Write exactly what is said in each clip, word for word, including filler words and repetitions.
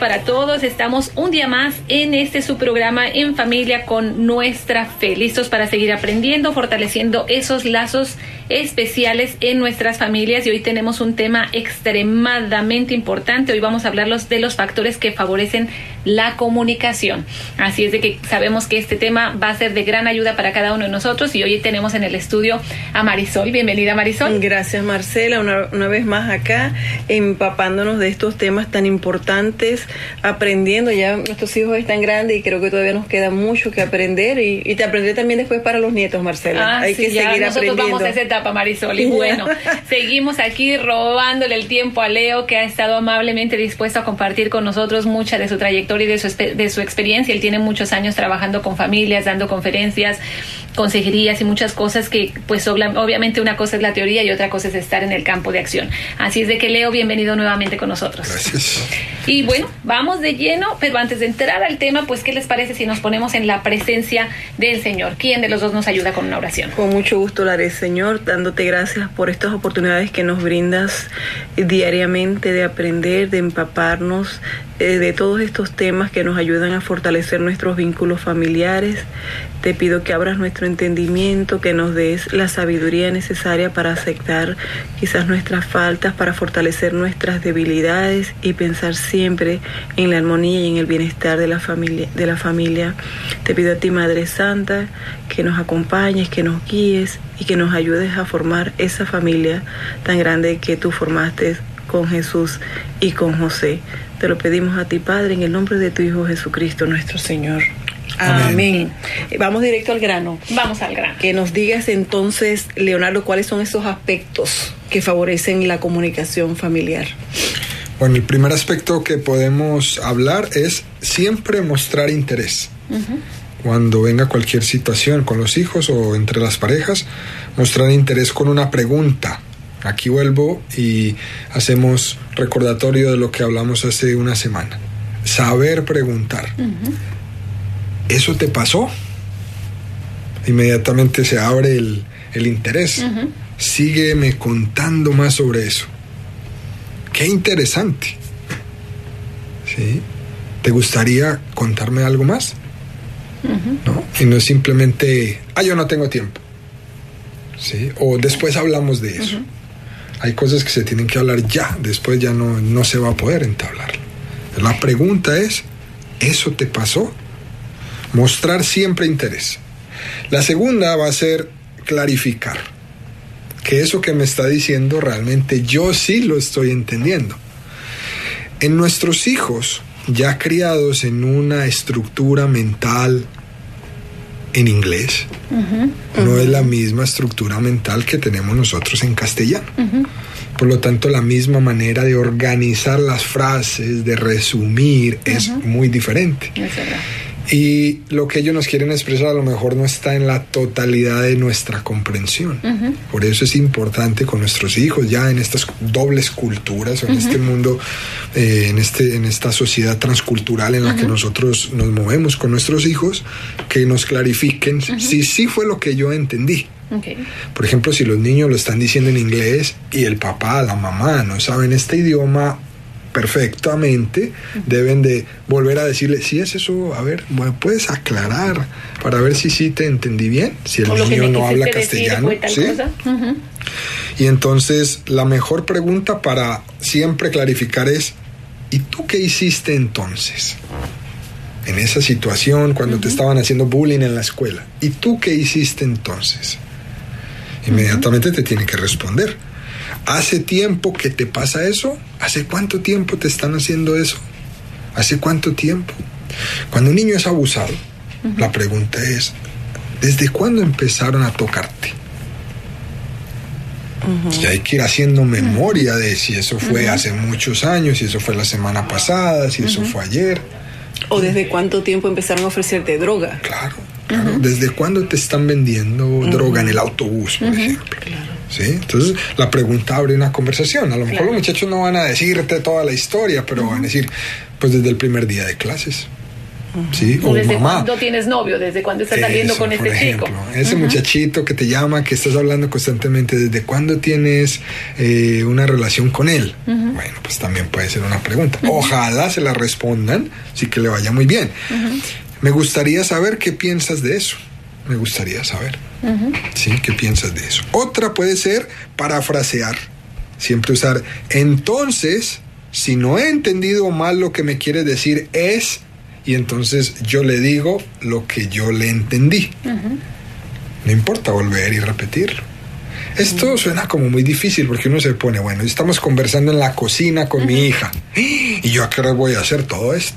para todos. Estamos un día más en este su programa En Familia con Nuestra Fe, listos para seguir aprendiendo, fortaleciendo esos lazos especiales en nuestras familias. Y hoy tenemos un tema extremadamente importante. Hoy vamos a hablarlos de los factores que favorecen la comunicación. Así es de que sabemos que este tema va a ser de gran ayuda para cada uno de nosotros, y hoy tenemos en el estudio a Marisol. Bienvenida, Marisol. Gracias, Marcela, una, una vez más acá, empapándonos de estos temas tan importantes, aprendiendo. Ya nuestros hijos están grandes y creo que todavía nos queda mucho que aprender, y, y te aprender también después para los nietos, Marcela. Ah, Hay sí, que ya, seguir nosotros aprendiendo. Vamos a esa etapa, Marisol, y bueno, seguimos aquí robándole el tiempo a Leo, que ha estado amablemente dispuesto a compartir con nosotros mucha de su trayectoria y de su, de su experiencia. Él tiene muchos años trabajando con familias, dando conferencias, consejerías y muchas cosas que, pues, obviamente una cosa es la teoría y otra cosa es estar en el campo de acción. Así es de que, Leo, bienvenido nuevamente con nosotros. Gracias. Y bueno, vamos de lleno, pero antes de entrar al tema, pues, ¿qué les parece si nos ponemos en la presencia del Señor? ¿Quién de los dos nos ayuda con una oración? Con mucho gusto lo haré, Señor, dándote gracias por estas oportunidades que nos brindas diariamente de aprender, de empaparnos eh, de todos estos temas que nos ayudan a fortalecer nuestros vínculos familiares. Te pido que abras nuestro entendimiento, que nos des la sabiduría necesaria para aceptar quizás nuestras faltas, para fortalecer nuestras debilidades y pensar siempre en la armonía y en el bienestar de la familia. De la familia. Te pido a ti, Madre Santa, que nos acompañes, que nos guíes y que nos ayudes a formar esa familia tan grande que tú formaste con Jesús y con José. Te lo pedimos a ti, Padre, en el nombre de tu Hijo Jesucristo, nuestro Señor. Amén. Amén. Vamos directo al grano. Vamos al grano. Que nos digas entonces, Leonardo, cuáles son esos aspectos que favorecen la comunicación familiar. Bueno, el primer aspecto que podemos hablar es siempre mostrar interés. Uh-huh. Cuando venga cualquier situación con los hijos o entre las parejas, mostrar interés con una pregunta. Aquí vuelvo y hacemos recordatorio de lo que hablamos hace una semana. Saber preguntar. Uh-huh. ¿Eso te pasó? Inmediatamente se abre el, el interés. Uh-huh. Sígueme contando más sobre eso. ¡Qué interesante! ¿Sí? ¿Te gustaría contarme algo más? Uh-huh. ¿No? Y no es simplemente, ah, yo no tengo tiempo. ¿Sí? O después hablamos de eso. Uh-huh. Hay cosas que se tienen que hablar ya, después ya no, no se va a poder entablar. La pregunta es, ¿eso te pasó? Mostrar siempre interés. La segunda va a ser clarificar que eso que me está diciendo realmente yo sí lo estoy entendiendo. En nuestros hijos, ya criados en una estructura mental en inglés, uh-huh. no uh-huh. es la misma estructura mental que tenemos nosotros en castellano. Uh-huh. Por lo tanto, la misma manera de organizar las frases, de resumir, uh-huh. es muy diferente. Es verdad. Y lo que ellos nos quieren expresar a lo mejor no está en la totalidad de nuestra comprensión. Uh-huh. Por eso es importante con nuestros hijos, ya en estas dobles culturas, en uh-huh. este mundo, eh, en, este, en esta sociedad transcultural en la uh-huh. que nosotros nos movemos con nuestros hijos, que nos clarifiquen uh-huh. si sí fue lo que yo entendí. Okay. Por ejemplo, si los niños lo están diciendo en inglés y el papá, la mamá no saben este idioma perfectamente, uh-huh. deben de volver a decirle, si es eso, a ver, puedes aclarar para ver si sí te entendí bien, si el niño no habla castellano, ¿sí? Uh-huh. Y entonces la mejor pregunta para siempre clarificar es, ¿y tú qué hiciste entonces? En esa situación, cuando uh-huh. te estaban haciendo bullying en la escuela, ¿y tú qué hiciste entonces? Inmediatamente uh-huh. te tiene que responder. ¿Hace tiempo que te pasa eso? ¿Hace cuánto tiempo te están haciendo eso? ¿Hace cuánto tiempo? Cuando un niño es abusado, uh-huh. la pregunta es, ¿desde cuándo empezaron a tocarte? Uh-huh. Y hay que ir haciendo memoria de si eso fue uh-huh. hace muchos años, si eso fue la semana pasada, si uh-huh. eso fue ayer. ¿O desde cuánto tiempo empezaron a ofrecerte droga? Claro, claro. Uh-huh. ¿Desde cuándo te están vendiendo uh-huh. droga en el autobús, por uh-huh. ejemplo? Claro. ¿Sí? Entonces la pregunta abre una conversación. A lo mejor claro. los muchachos no van a decirte toda la historia, pero uh-huh. van a decir, pues desde el primer día de clases. ¿sí? O, o desde mamá. cuándo tienes novio, desde cuándo estás saliendo Eso, con este por ejemplo, chico. Ese uh-huh. muchachito que te llama, que estás hablando constantemente, ¿desde cuándo tienes eh, una relación con él? Uh-huh. Bueno, pues también puede ser una pregunta. Uh-huh. Ojalá se la respondan, sí que le vaya muy bien. Uh-huh. Me gustaría saber qué piensas de eso. Me gustaría saber. Uh-huh. ¿Sí? ¿Qué piensas de eso? Otra puede ser parafrasear. Siempre usar, entonces, si no he entendido mal lo que me quiere decir es... Y entonces yo le digo lo que yo le entendí. Uh-huh. No importa volver y repetirlo. Esto uh-huh. suena como muy difícil porque uno se pone, bueno, estamos conversando en la cocina con uh-huh. mi hija. ¿Y yo a qué hora voy a hacer todo esto?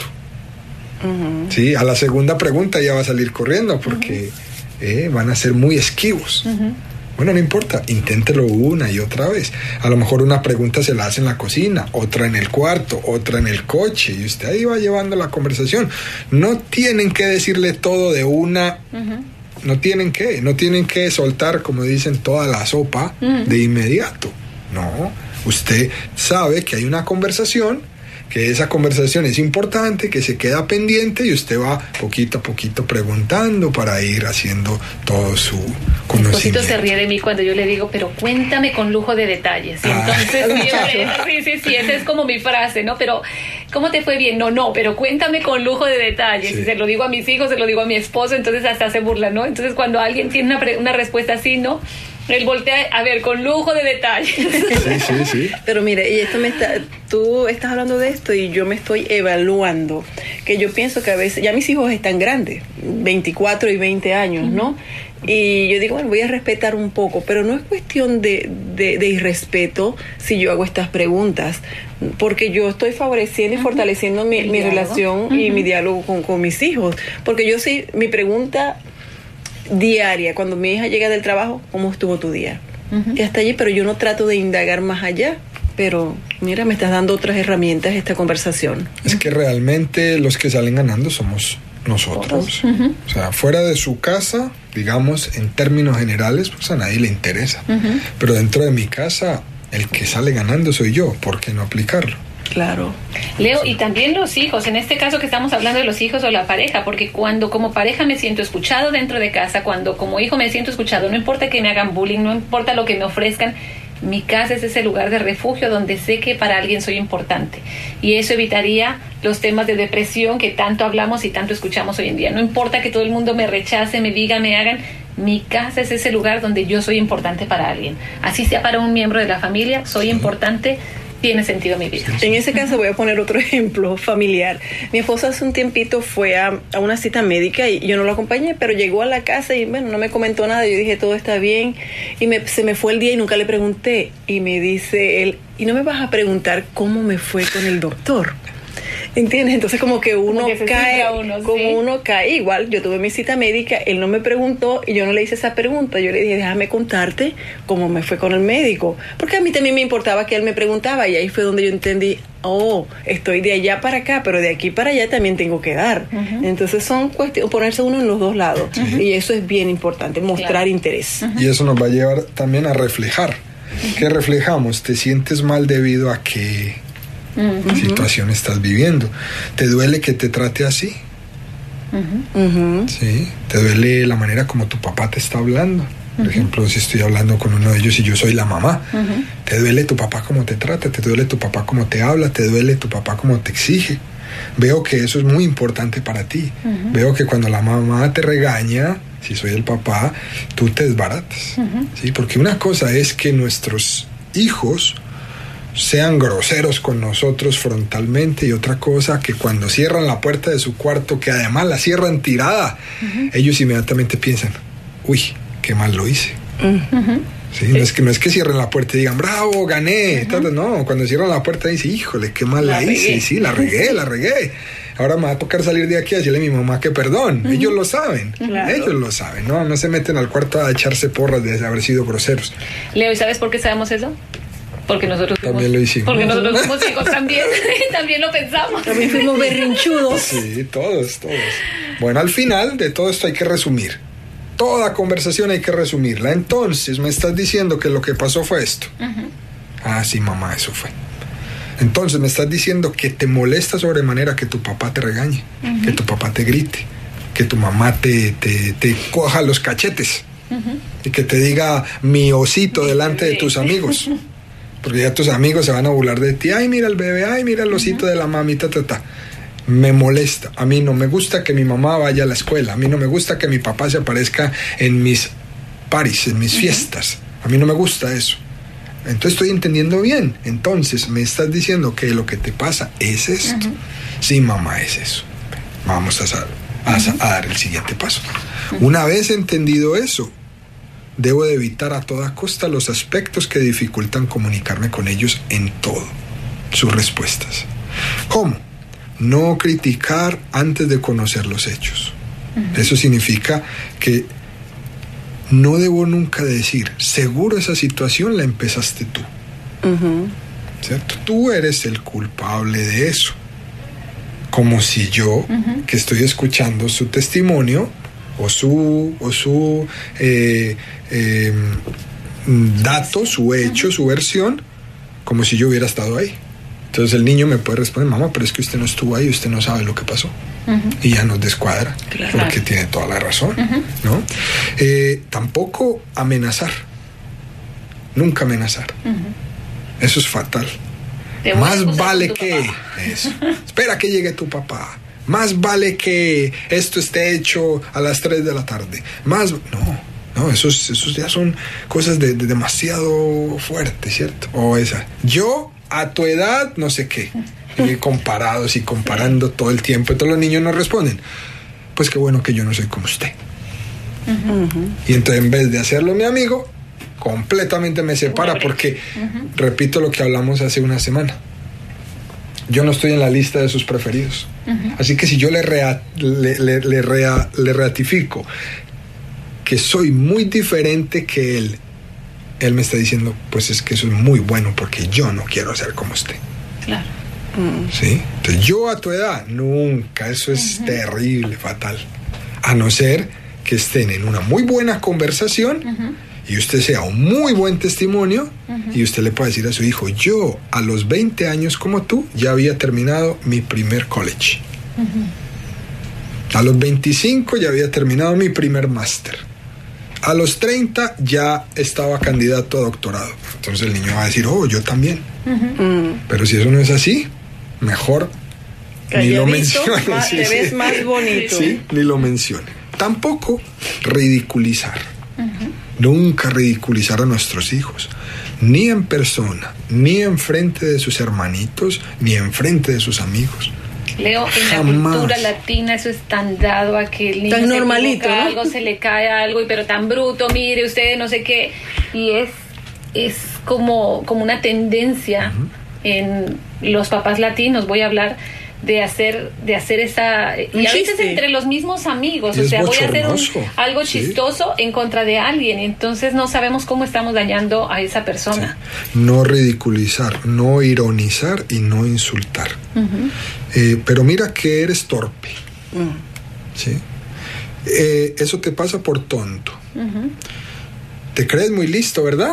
Uh-huh. Sí, a la segunda pregunta ya va a salir corriendo porque uh-huh. eh, van a ser muy esquivos. Uh-huh. Bueno, no importa, inténtelo una y otra vez. A lo mejor una pregunta se la hace en la cocina, otra en el cuarto, otra en el coche, y usted ahí va llevando la conversación. No tienen que decirle todo de una, uh-huh. no tienen que, no tienen que soltar, como dicen, toda la sopa uh-huh. de inmediato. No, usted sabe que hay una conversación, que esa conversación es importante, que se queda pendiente y usted va poquito a poquito preguntando para ir haciendo todo su conocimiento. Mi esposito se ríe de mí cuando yo le digo, pero cuéntame con lujo de detalles. Y ah. entonces siempre, sí, sí, sí, esa es como mi frase, ¿no? Pero, ¿cómo te fue bien? No, no, pero cuéntame con lujo de detalles. Sí. Y se lo digo a mis hijos, se lo digo a mi esposo, entonces hasta se burla, ¿no? Entonces cuando alguien tiene una, pre- una respuesta así, ¿no? Él voltea a ver con lujo de detalles. Sí, sí, sí. Pero mire, y esto me está, tú estás hablando de esto y yo me estoy evaluando, que yo pienso que a veces, ya mis hijos están grandes, veinticuatro y veinte años, ¿no? Uh-huh. Y yo digo, bueno, voy a respetar un poco, pero no es cuestión de, de, de irrespeto si yo hago estas preguntas, porque yo estoy favoreciendo y uh-huh. fortaleciendo mi, mi relación uh-huh. y mi diálogo con, con mis hijos, porque yo sí, mi pregunta diaria, cuando mi hija llega del trabajo, ¿cómo estuvo tu día? Uh-huh. Y hasta allí, pero yo no trato de indagar más allá. Pero mira, me estás dando otras herramientas esta conversación. Es que realmente los que salen ganando somos nosotros. Uh-huh. O sea, fuera de su casa, digamos, en términos generales, pues a nadie le interesa. Uh-huh. Pero dentro de mi casa, el que sale ganando soy yo. ¿Por qué no aplicarlo? Claro. Leo, y también los hijos, en este caso que estamos hablando de los hijos o la pareja, porque cuando como pareja me siento escuchado dentro de casa, cuando como hijo me siento escuchado, no importa que me hagan bullying, no importa lo que me ofrezcan, mi casa es ese lugar de refugio donde sé que para alguien soy importante. Y eso evitaría los temas de depresión que tanto hablamos y tanto escuchamos hoy en día. No importa que todo el mundo me rechace, me diga, me hagan, mi casa es ese lugar donde yo soy importante para alguien. Así sea para un miembro de la familia, soy importante, tiene sentido mi vida. En ese caso voy a poner otro ejemplo familiar. Mi esposa hace un tiempito fue a, a una cita médica y yo no lo acompañé, pero llegó a la casa y bueno, no me comentó nada. Yo dije, todo está bien. Y me, se me fue el día y nunca le pregunté. Y me dice él, ¿y no me vas a preguntar cómo me fue con el doctor? ¿Entiendes? Entonces como que uno como que cae, uno, como ¿sí? uno cae igual. Yo tuve mi cita médica, él no me preguntó y yo no le hice esa pregunta. Yo le dije, déjame contarte cómo me fue con el médico. Porque a mí también me importaba que él me preguntaba y ahí fue donde yo entendí, oh, estoy de allá para acá, pero de aquí para allá también tengo que dar. Uh-huh. Entonces son cuestiones, ponerse uno en los dos lados. Uh-huh. Y eso es bien importante, mostrar claro. interés. Uh-huh. Y eso nos va a llevar también a reflejar. Uh-huh. ¿Qué reflejamos? ¿Te sientes mal debido a que Uh-huh. situación estás viviendo? ¿Te duele que te trate así? Uh-huh. Uh-huh. ¿Sí? ¿Te duele la manera como tu papá te está hablando? Por uh-huh. ejemplo, si estoy hablando con uno de ellos y yo soy la mamá, uh-huh. ¿te duele tu papá cómo te trata? ¿Te duele tu papá cómo te habla? ¿Te duele tu papá cómo te exige? Veo que eso es muy importante para ti. Uh-huh. Veo que cuando la mamá te regaña, si soy el papá, tú te desbaratas. Uh-huh. ¿Sí? Porque una cosa es que nuestros hijos sean groseros con nosotros frontalmente y otra cosa que cuando cierran la puerta de su cuarto, que además la cierran tirada, uh-huh. ellos inmediatamente piensan, uy, qué mal lo hice. Uh-huh. ¿Sí? No es que, no es que cierren la puerta y digan, bravo, gané. Uh-huh. Tal, no, cuando cierran la puerta dicen, híjole, qué mal la, la hice. Sí, la regué, la regué. Ahora me va a tocar salir de aquí a decirle a mi mamá que perdón. Uh-huh. Ellos lo saben, claro. ellos lo saben, ¿no? No se meten al cuarto a echarse porras de haber sido groseros. Leo, ¿y sabes por qué sabemos eso? Porque nosotros fuimos, también lo hicimos. Porque nosotros fuimos hijos también. También lo pensamos. También fuimos berrinchudos. Sí, todos, todos. Bueno, al final de todo esto hay que resumir. Toda conversación hay que resumirla. Entonces, me estás diciendo que lo que pasó fue esto. Uh-huh. Ah, sí, mamá, eso fue. Entonces me estás diciendo que te molesta sobremanera que tu papá te regañe, uh-huh. que tu papá te grite, que tu mamá te, te, te coja los cachetes, uh-huh. y que te diga mi osito delante de tus amigos, porque ya tus amigos se van a burlar de ti. Ay, mira el bebé, ay, mira el osito uh-huh. de la mamita, ta, ta. Me molesta. A mí no me gusta que mi mamá vaya a la escuela, a mí no me gusta que mi papá se aparezca en mis parties, en mis uh-huh. fiestas. A mí no me gusta eso. Entonces estoy entendiendo bien. Entonces me estás diciendo que lo que te pasa es esto. Uh-huh. Sí, mamá, es eso. Vamos a, a, uh-huh. a dar el siguiente paso. Uh-huh. Una vez entendido eso, debo de evitar a toda costa los aspectos que dificultan comunicarme con ellos en todo, sus respuestas. ¿Cómo? No criticar antes de conocer los hechos. Uh-huh. Eso significa que no debo nunca decir, seguro esa situación la empezaste tú. Uh-huh. ¿Cierto? Tú eres el culpable de eso. Como si yo, uh-huh. que estoy escuchando su testimonio o su, o su eh, eh, dato, su hecho, uh-huh. su versión, como si yo hubiera estado ahí. Entonces el niño me puede responder, mamá, pero es que usted no estuvo ahí, usted no sabe lo que pasó. Uh-huh. Y ya nos descuadra, claro. porque tiene toda la razón, uh-huh. ¿no? Eh, tampoco amenazar, nunca amenazar. Uh-huh. Eso es fatal. Más vale que eso. Espera que llegue tu papá. Más vale que esto esté hecho a las tres de la tarde. Más no, no, esos, esos ya son cosas de, de demasiado fuertes, ¿cierto? O esa. Yo a tu edad no sé qué. Y comparados y comparando todo el tiempo. Y todos los niños nos responden, pues qué bueno que yo no soy como usted. Uh-huh. Y entonces en vez de hacerlo mi amigo, completamente me separa porque, uh-huh. repito lo que hablamos hace una semana, yo no estoy en la lista de sus preferidos. Uh-huh. Así que si yo le, rea, le, le, le, rea, le ratifico que soy muy diferente que él, él me está diciendo, pues es que eso es muy bueno porque yo no quiero ser como usted. Claro. ¿Sí? Entonces yo a tu edad nunca, eso es uh-huh. terrible, fatal, a no ser que estén en una muy buena conversación uh-huh. y usted sea un muy buen testimonio uh-huh. y usted le pueda decir a su hijo, yo a los veinte años como tú ya había terminado mi primer college, uh-huh. a los veinticinco ya había terminado mi primer máster, a los treinta ya estaba candidato a doctorado. Entonces el niño va a decir, oh, yo también. Uh-huh. Pero si eso no es así, mejor calladito, ni lo mencione. Más, sí, te ves sí. más bonito. Sí, ni lo mencione. Tampoco ridiculizar. Uh-huh. Nunca ridiculizar a nuestros hijos. Ni en persona, ni en frente de sus hermanitos, ni en frente de sus amigos. Leo, en Jamás. La cultura latina eso es tan dado a que el niño tan se normalito, ¿no? algo, se le cae algo, pero tan bruto, mire usted, no sé qué. Y es, es como, como una tendencia uh-huh. en los papás latinos, voy a hablar de hacer de hacer esa un y a veces chiste. Entre los mismos amigos, y o sea, voy a hacer un, algo chistoso sí. en contra de alguien, y entonces no sabemos cómo estamos dañando a esa persona. Sí. No ridiculizar, no ironizar y no insultar. Uh-huh. Eh, pero mira que eres torpe. Uh-huh. ¿Sí? Eh, eso te pasa por tonto. Uh-huh. Te crees muy listo, ¿verdad?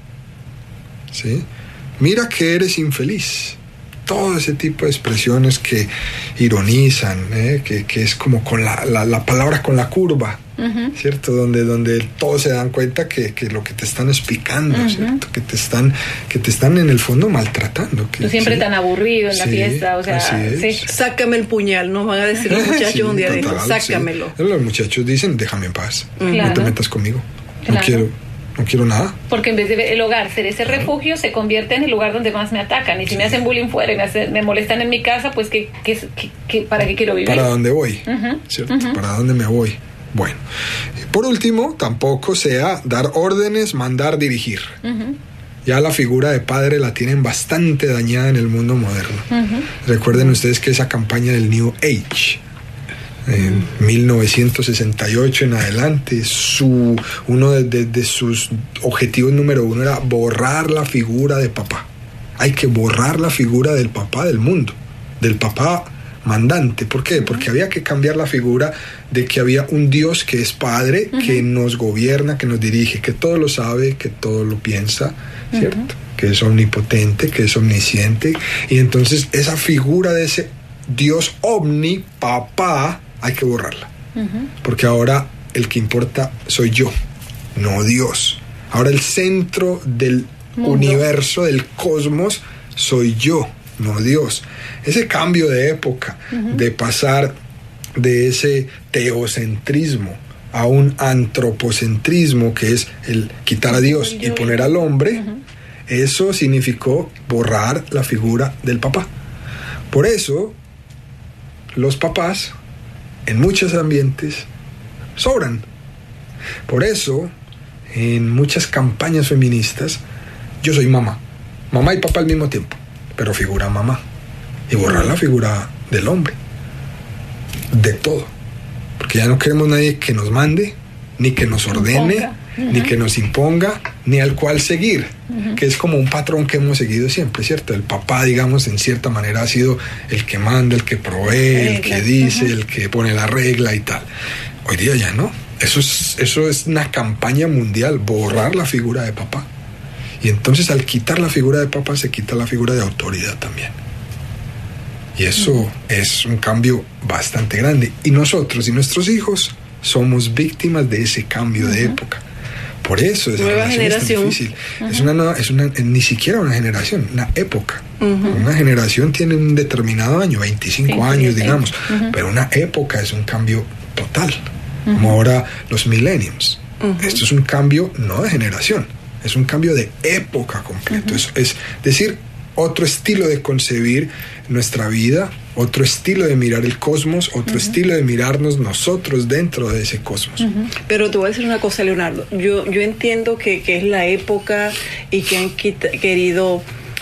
¿Sí? Mira que eres infeliz. Todo ese tipo de expresiones que ironizan, ¿eh? que, que es como con la, la, la palabra con la curva, uh-huh. ¿cierto? Donde, donde todos se dan cuenta que, que lo que te están explicando, uh-huh. ¿cierto? Que te están, que te están en el fondo maltratando. Que, Tú siempre ¿sí? tan aburrido en la sí, fiesta, o sea, sí. Sácame el puñal, nos van a decir los muchachos sí, un día de esto, sácamelo. Sí. Los muchachos dicen, déjame en paz, uh-huh. no te metas conmigo, claro. no quiero. No quiero nada. Porque en vez de el hogar ser ese refugio, se convierte en el lugar donde más me atacan. Y si sí. me hacen bullying fuera y me, hace, me molestan en mi casa, pues ¿qué, qué, qué, qué, ¿para qué quiero vivir? ¿Para dónde voy? Uh-huh. ¿Cierto? Uh-huh. ¿Para dónde me voy? Bueno. Por último, tampoco sea dar órdenes, mandar, dirigir. Uh-huh. Ya la figura de padre la tienen bastante dañada en el mundo moderno. Uh-huh. Recuerden ustedes que esa campaña del New Age, en mil novecientos sesenta y ocho en adelante, su, uno de, de, de sus objetivos número uno era borrar la figura de papá. Hay que borrar la figura del papá del mundo, del papá mandante. ¿Por qué? Porque había que cambiar la figura de que había un Dios que es padre, uh-huh. que nos gobierna, que nos dirige, que todo lo sabe, que todo lo piensa, ¿cierto? Uh-huh. que es omnipotente, que es omnisciente, y entonces esa figura de ese Dios omni, papá, hay que borrarla. Uh-huh. Porque ahora el que importa soy yo, no Dios. Ahora el centro del mundo, universo, del cosmos, soy yo, no Dios. Ese cambio de época, uh-huh. de pasar de ese teocentrismo a un antropocentrismo, que es el quitar a Dios y poner al hombre, uh-huh. eso significó borrar la figura del papá. Por eso los papás en muchos ambientes sobran. Por eso en muchas campañas feministas yo soy mamá, mamá y papá al mismo tiempo, pero figura mamá, y borrar la figura del hombre, de todo, porque ya no queremos nadie que nos mande, ni que nos ordene, uh-huh. ni que nos imponga, ni al cual seguir, uh-huh. que es como un patrón que hemos seguido siempre, ¿cierto? El papá, digamos, en cierta manera ha sido el que manda, el que provee, el que dice, uh-huh. el que pone la regla y tal. Hoy día ya no. Eso es, eso es una campaña mundial, borrar la figura de papá. Y entonces al quitar la figura de papá se quita la figura de autoridad también. Y eso uh-huh. es un cambio bastante grande. Y nosotros y nuestros hijos somos víctimas de ese cambio uh-huh. de época. Por eso esa nueva generación es tan difícil. Uh-huh. Es una nueva, es una, ni siquiera una generación, una época. Uh-huh. Una generación tiene un determinado año, veinticinco sí, años, sí, digamos. Uh-huh. Pero una época es un cambio total. Uh-huh. Como ahora los millenniums. Uh-huh. Esto es un cambio no de generación, es un cambio de época completo. Uh-huh. Es, es decir, otro estilo de concebir nuestra vida, otro estilo de mirar el cosmos, otro uh-huh. estilo de mirarnos nosotros dentro de ese cosmos. Uh-huh. Pero te voy a decir una cosa, Leonardo. Yo, yo entiendo que, que es la época y que han quita, querido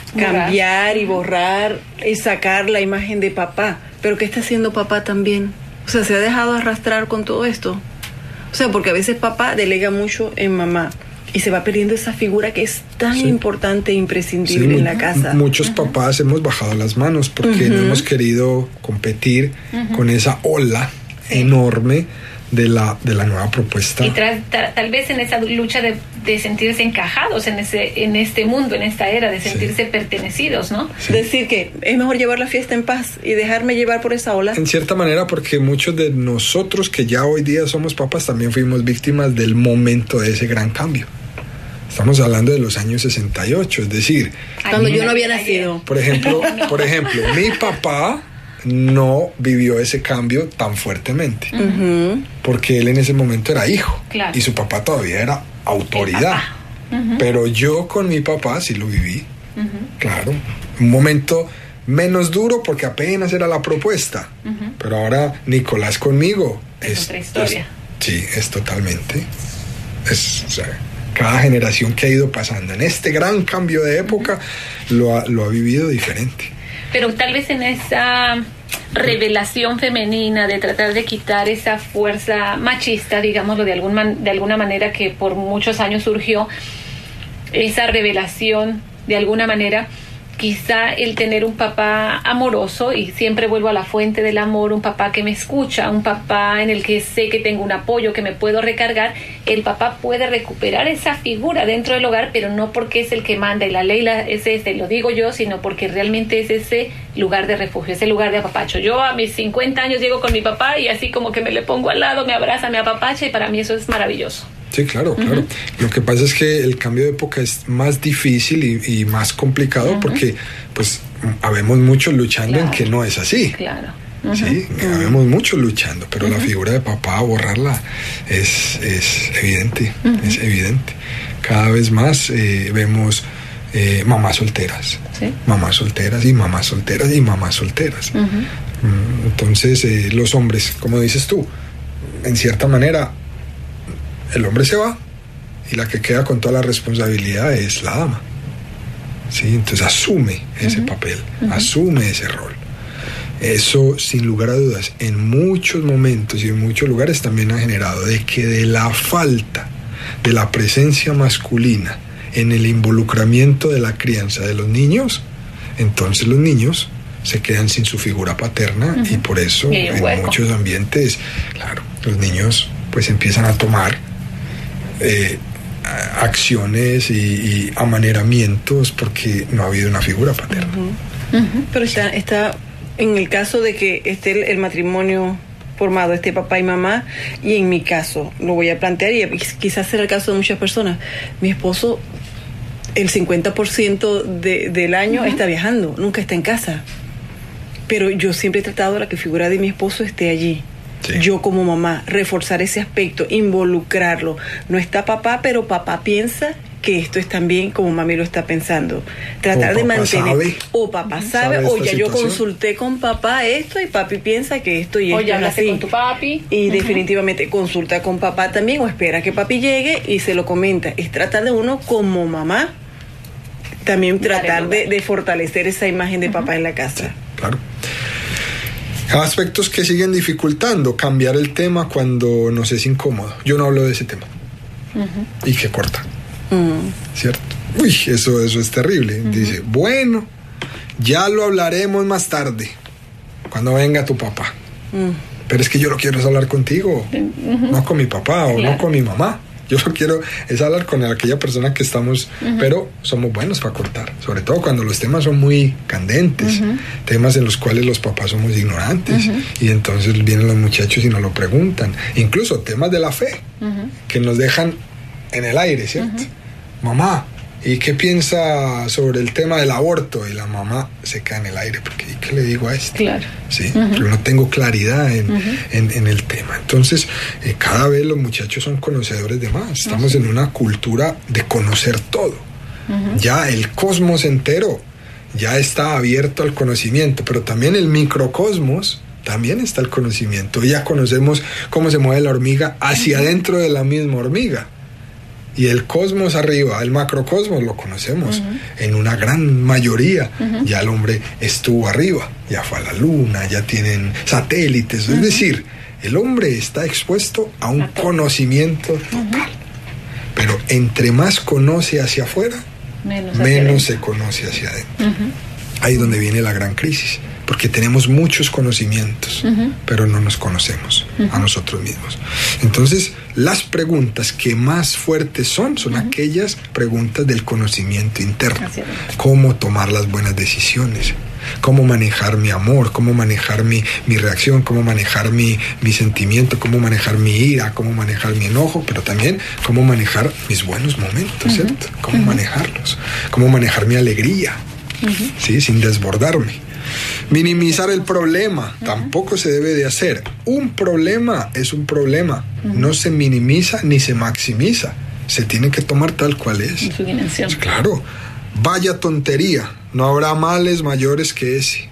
cambiar uh-huh. y borrar y sacar la imagen de papá. Pero ¿qué está haciendo papá también? O sea, ¿se ha dejado arrastrar con todo esto? O sea, porque a veces papá delega mucho en mamá y se va perdiendo esa figura que es tan sí. importante e imprescindible sí, en la casa. Muchos uh-huh. papás hemos bajado las manos porque uh-huh. no hemos querido competir uh-huh. con esa ola sí. enorme de la, de la nueva propuesta. Y tra- tra- tal vez en esa lucha de, de sentirse encajados en ese en este mundo, en esta era, de sentirse sí. pertenecidos, ¿no? Sí. Decir que es mejor llevar la fiesta en paz y dejarme llevar por esa ola. En cierta manera, porque muchos de nosotros que ya hoy día somos papás también fuimos víctimas del momento de ese gran cambio. Estamos hablando de los años sesenta y ocho, es decir... Cuando yo no había nacido. Por ejemplo, por ejemplo, mi papá no vivió ese cambio tan fuertemente, uh-huh. porque él en ese momento era hijo, claro. y su papá todavía era autoridad, uh-huh. pero yo con mi papá sí lo viví, uh-huh. claro, un momento menos duro porque apenas era la propuesta, uh-huh. pero ahora Nicolás conmigo es, es otra historia. Es, sí, es totalmente, es, o sea, cada generación que ha ido pasando en este gran cambio de época uh-huh. lo ha, lo ha vivido diferente. Pero tal vez en esa revelación femenina de tratar de quitar esa fuerza machista, digámoslo de, algún man, de alguna manera, que por muchos años surgió, esa revelación de alguna manera, quizá el tener un papá amoroso, y siempre vuelvo a la fuente del amor, un papá que me escucha, un papá en el que sé que tengo un apoyo, que me puedo recargar, el papá puede recuperar esa figura dentro del hogar, pero no porque es el que manda y la ley la, es este, lo digo yo, sino porque realmente es ese lugar de refugio, ese lugar de apapacho. Yo a mis cincuenta años llego con mi papá y así como que me le pongo al lado, me abraza, me apapacha, y para mí eso es maravilloso. Sí, claro, claro. Uh-huh. Lo que pasa es que el cambio de época es más difícil y, y más complicado uh-huh. porque pues habemos muchos luchando claro. en que no es así. Claro. Uh-huh. Sí, uh-huh. habemos muchos luchando, pero uh-huh. la figura de papá, borrarla es, es evidente, uh-huh. es evidente. Cada vez más eh, vemos eh, mamás solteras, ¿sí? mamás solteras y mamás solteras y mamás solteras. Uh-huh. Entonces eh, los hombres, como dices tú, en cierta manera el hombre se va y la que queda con toda la responsabilidad es la dama. ¿Sí? Entonces asume ese uh-huh. papel, uh-huh. asume ese rol. Eso, sin lugar a dudas, en muchos momentos y en muchos lugares también ha generado de que de la falta de la presencia masculina en el involucramiento de la crianza de los niños, entonces los niños se quedan sin su figura paterna uh-huh. y por eso y en hueco. Muchos ambientes, claro, los niños pues empiezan a tomar Eh, acciones y, y amaneramientos porque no ha habido una figura paterna. Uh-huh. Uh-huh. Pero está, está en el caso de que esté el, el matrimonio formado, este papá y mamá, y en mi caso, lo voy a plantear, y quizás será el caso de muchas personas, mi esposo el cincuenta por ciento de, del año uh-huh. está viajando, nunca está en casa, pero yo siempre he tratado de la que figura de mi esposo esté allí. Sí. Yo como mamá, reforzar ese aspecto, involucrarlo. No está papá, pero papá piensa que esto es también como mami lo está pensando. Tratar de mantener. Sabe. O papá sabe, sabe o ya yo consulté con papá esto y papi piensa que esto y esto. O ya hablaste con tu papi. Y uh-huh. definitivamente consulta con papá también o espera que papi llegue y se lo comenta. Es tratar de uno como mamá también tratar de, de fortalecer esa imagen de uh-huh. papá en la casa. Sí, claro. Aspectos que siguen dificultando, cambiar el tema cuando nos es incómodo. Yo no hablo de ese tema. Uh-huh. Y que corta. Uh-huh. ¿Cierto? Uy, eso, eso es terrible. Uh-huh. Dice, bueno, ya lo hablaremos más tarde, cuando venga tu papá. Uh-huh. Pero es que yo lo quiero es hablar contigo, uh-huh. no con mi papá o claro. no con mi mamá. Yo lo quiero es hablar con aquella persona que estamos, uh-huh. pero somos buenos para cortar, sobre todo cuando los temas son muy candentes, uh-huh. temas en los cuales los papás somos ignorantes, uh-huh. y entonces vienen los muchachos y nos lo preguntan, incluso temas de la fe, uh-huh. que nos dejan en el aire, ¿cierto? Uh-huh. Mamá, ¿y qué piensa sobre el tema del aborto? Y la mamá se queda en el aire, porque ¿qué le digo a esto? Claro. Sí, uh-huh. pero no tengo claridad en, uh-huh. en, en el tema. Entonces, eh, cada vez los muchachos son conocedores de más. Estamos uh-huh. en una cultura de conocer todo. Uh-huh. Ya el cosmos entero ya está abierto al conocimiento, pero también el microcosmos también está el conocimiento. Ya conocemos cómo se mueve la hormiga hacia uh-huh. adentro de la misma hormiga. Y el cosmos arriba, el macrocosmos, lo conocemos uh-huh. en una gran mayoría. Uh-huh. Ya el hombre estuvo arriba, ya fue a la luna, ya tienen satélites. Uh-huh. Es decir, el hombre está expuesto a un conocimiento total. Uh-huh. Pero entre más conoce hacia afuera, menos, menos se conoce hacia adentro. Uh-huh. Ahí es donde viene la gran crisis. Porque tenemos muchos conocimientos, uh-huh. pero no nos conocemos uh-huh. a nosotros mismos. Entonces, las preguntas que más fuertes son, son uh-huh. aquellas preguntas del conocimiento interno. Cómo tomar las buenas decisiones, cómo manejar mi amor, cómo manejar mi, mi reacción, cómo manejar mi, mi sentimiento, cómo manejar mi ira, cómo manejar mi enojo, pero también cómo manejar mis buenos momentos, uh-huh. ¿cierto? Cómo uh-huh. manejarlos, cómo manejar mi alegría, uh-huh. ¿sí? Sin desbordarme. Minimizar el problema uh-huh. tampoco se debe de hacer. Un problema es un problema. Uh-huh. No se minimiza ni se maximiza. Se tiene que tomar tal cual es. En su dimensión. Pues claro. Vaya tontería. No habrá males mayores que ese.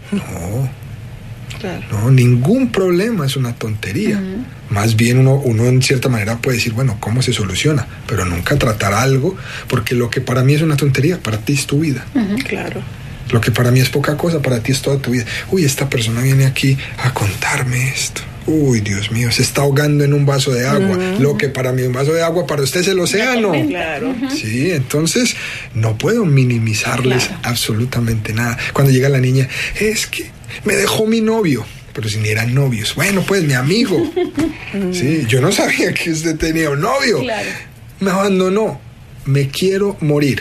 No. Claro. No, ningún problema es una tontería. Uh-huh. Más bien uno, uno en cierta manera puede decir, bueno, ¿cómo se soluciona? Pero nunca tratar algo, porque lo que para mí es una tontería, para ti es tu vida. Uh-huh. Claro. Lo que para mí es poca cosa, para ti es toda tu vida. Uy, esta persona viene aquí a contarme esto. Uy, Dios mío, se está ahogando en un vaso de agua. Uh-huh. Lo que para mí es un vaso de agua, para usted es el océano. Claro. Uh-huh. Sí, entonces no puedo minimizarles claro. absolutamente nada. Cuando llega la niña, es que me dejó mi novio. Pero si ni eran novios. Bueno, pues mi amigo. Uh-huh. Sí, yo no sabía que usted tenía un novio. Claro. Me abandonó. Me quiero morir.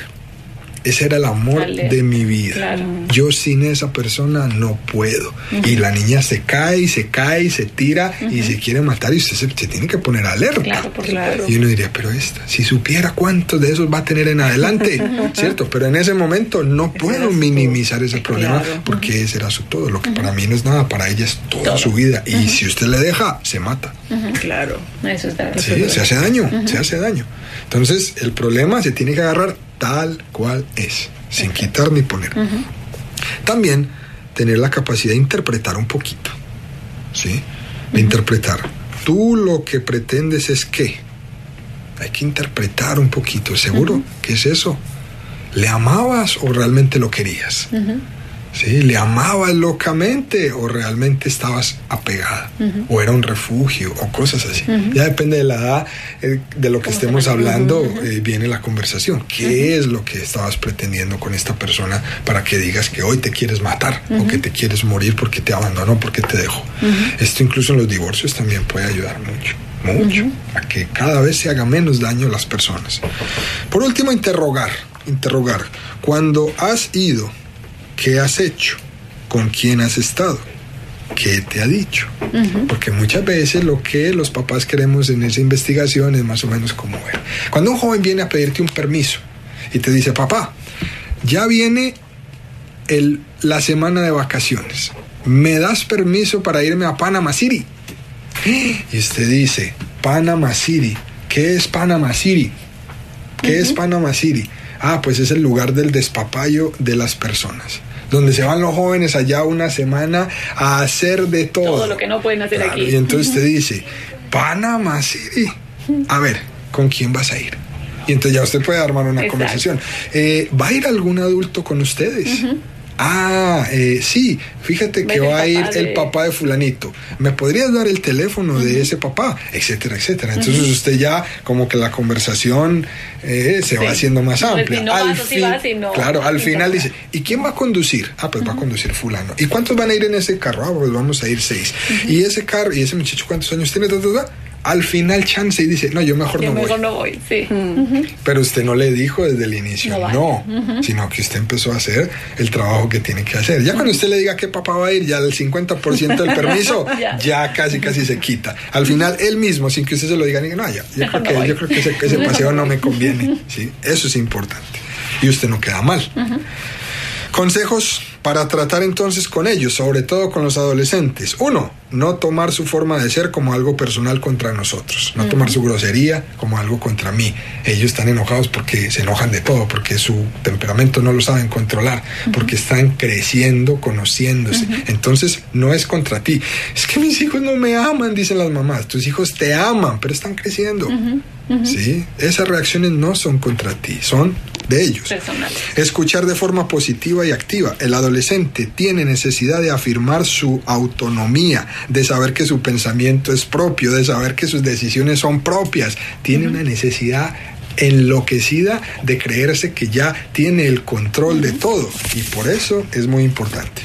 Ese era el amor Dale. de mi vida. Claro. Yo sin esa persona no puedo. Uh-huh. Y la niña se cae y se cae y se tira uh-huh. y se quiere matar y usted se, se tiene que poner alerta. Claro, por claro. Y uno diría, pero esta, si supiera cuántos de esos va a tener en adelante, ¿cierto? Pero en ese momento no puedo minimizar ese problema claro. porque uh-huh. ese era su todo. Lo que uh-huh. para mí no es nada, para ella es toda todo. su vida. Y uh-huh. si usted le deja, se mata. Uh-huh. Claro. Eso es verdad. Sí, se hace daño, uh-huh. se hace daño. Entonces, el problema se tiene que agarrar tal cual es, sin okay. quitar ni poner. Uh-huh. También tener la capacidad de interpretar un poquito, ¿sí? De uh-huh. interpretar. Tú lo que pretendes es que hay que interpretar un poquito. ¿Seguro? Uh-huh. ¿Qué es eso? ¿Le amabas o realmente lo querías? Uh-huh. ¿Sí? ¿Le amabas locamente o realmente estabas apegada? Uh-huh. ¿O era un refugio o cosas así? Uh-huh. Ya depende de la edad eh, de lo que estemos hablando, uh-huh. eh, viene la conversación. ¿Qué uh-huh. es lo que estabas pretendiendo con esta persona para que digas que hoy te quieres matar uh-huh. o que te quieres morir porque te abandonó, porque te dejó? Uh-huh. Esto incluso en los divorcios también puede ayudar mucho. Mucho, uh-huh. a que cada vez se haga menos daño a las personas. Por último, interrogar, interrogar. Cuando has ido, ¿qué has hecho? ¿Con quién has estado? ¿Qué te ha dicho? Uh-huh. Porque muchas veces lo que los papás queremos en esa investigación es más o menos como ver. Cuando un joven viene a pedirte un permiso y te dice, papá, ya viene el, la semana de vacaciones, ¿me das permiso para irme a Panama City? Y usted dice, Panama City, ¿qué es Panama City? ¿Qué uh-huh. es Panama City? Ah, pues es el lugar del despapayo de las personas, donde se van los jóvenes allá una semana a hacer de todo. Todo lo que no pueden hacer claro, aquí. Y entonces usted dice, Panama City, a ver, ¿con quién vas a ir? Y entonces ya usted puede armar una Exacto. conversación. Eh, ¿Va a ir algún adulto con ustedes? Uh-huh. Ah, eh, sí, fíjate que va a ir de... el papá de fulanito. ¿Me podrías dar el teléfono uh-huh. de ese papá? Etcétera, etcétera. Entonces uh-huh. usted ya como que la conversación eh, se sí. va haciendo más amplia. Si no al vas, fin, si vas, si no, claro, al si final no. dice, ¿y quién va a conducir? Ah, pues uh-huh. va a conducir fulano. ¿Y cuántos van a ir en ese carro? Ah, pues vamos a ir seis. Uh-huh. ¿Y ese carro, y ese muchacho cuántos años tiene? Al final chance y dice, no, yo mejor yo no mejor voy. no voy, sí. Uh-huh. Pero usted no le dijo desde el inicio, no, vale. no uh-huh. sino que usted empezó a hacer el trabajo que tiene que hacer. Ya uh-huh. cuando usted le diga que papá va a ir, ya el cincuenta por ciento del permiso ya. ya casi casi se quita. Al final él mismo, sin que usted se lo diga, diga no, ya, yo creo que, no yo creo que ese, ese paseo no me conviene. ¿Sí? Eso es importante. Y usted no queda mal. Uh-huh. Consejos para tratar entonces con ellos, sobre todo con los adolescentes. Uno, no tomar su forma de ser como algo personal contra nosotros. No uh-huh. tomar su grosería como algo contra mí. Ellos están enojados porque se enojan de todo, porque su temperamento no lo saben controlar, uh-huh. porque están creciendo, conociéndose. Uh-huh. Entonces, no es contra ti. Es que mis hijos no me aman, dicen las mamás. Tus hijos te aman, pero están creciendo. Uh-huh. Uh-huh. ¿Sí? Esas reacciones no son contra ti, son de ellos. Personales. Escuchar de forma positiva y activa. El adolescente tiene necesidad de afirmar su autonomía, de saber que su pensamiento es propio, de saber que sus decisiones son propias. Tiene uh-huh. una necesidad enloquecida de creerse que ya tiene el control uh-huh. de todo, y por eso es muy importante.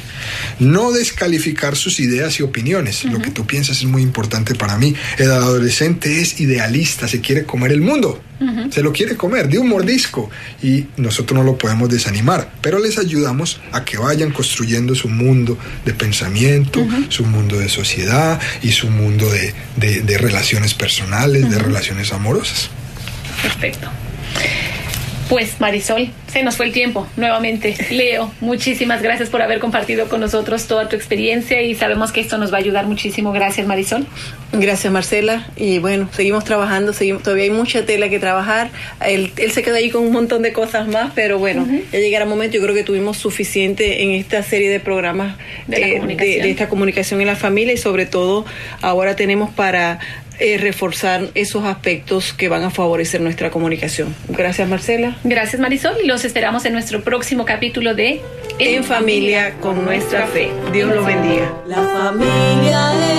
No descalificar sus ideas y opiniones. Uh-huh. Lo que tú piensas es muy importante para mí. El adolescente es idealista, se quiere comer el mundo. Uh-huh. Se lo quiere comer de un mordisco. Y nosotros no lo podemos desanimar, pero les ayudamos a que vayan construyendo su mundo de pensamiento, uh-huh. su mundo de sociedad y su mundo de, de, de relaciones personales, uh-huh. de relaciones amorosas. Perfecto. Pues Marisol, se nos fue el tiempo nuevamente. Leo, muchísimas gracias por haber compartido con nosotros toda tu experiencia y sabemos que esto nos va a ayudar muchísimo. Gracias, Marisol. Gracias, Marcela. Y bueno, seguimos trabajando, seguimos, todavía hay mucha tela que trabajar. Él, él se queda ahí con un montón de cosas más, pero bueno, uh-huh. ya llegará el momento. Yo creo que tuvimos suficiente en esta serie de programas de, la eh, comunicación. de, de esta comunicación en la familia, y sobre todo ahora tenemos para Eh, reforzar esos aspectos que van a favorecer nuestra comunicación. Gracias, Marcela. Gracias, Marisol. Y los esperamos en nuestro próximo capítulo de En, en Familia con Nuestra Fe. Dios los bendiga. La familia es